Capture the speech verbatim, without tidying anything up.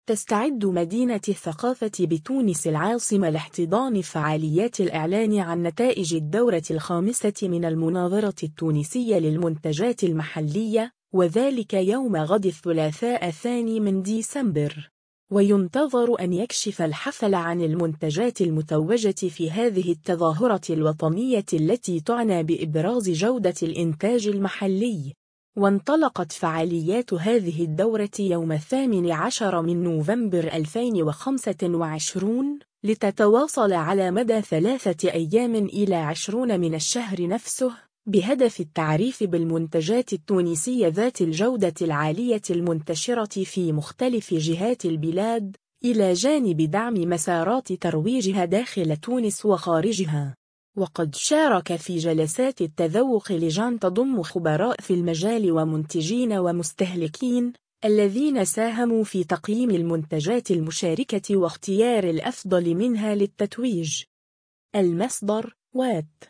تستعد مدينة الثقافة بتونس العاصمة لاحتضان فعاليات الإعلان عن نتائج الدورة الخامسة من المناظرة التونسية للمنتجات المحلية، وذلك يوم غد الثلاثاء الثاني من ديسمبر. وينتظر أن يكشف الحفل عن المنتجات المتوجة في هذه التظاهرة الوطنية التي تعنى بإبراز جودة الإنتاج المحلي. وانطلقت فعاليات هذه الدورة يوم الثامن عشر من نوفمبر ألفين وخمسة وعشرين، لتتواصل على مدى ثلاثة أيام إلى عشرين من الشهر نفسه، بهدف التعريف بالمنتجات التونسية ذات الجودة العالية المنتشرة في مختلف جهات البلاد، إلى جانب دعم مسارات ترويجها داخل تونس وخارجها. وقد شارك في جلسات التذوق لجان تضم خبراء في المجال ومنتجين ومستهلكين، الذين ساهموا في تقييم المنتجات المشاركة واختيار الأفضل منها للتتويج. المصدر: وات.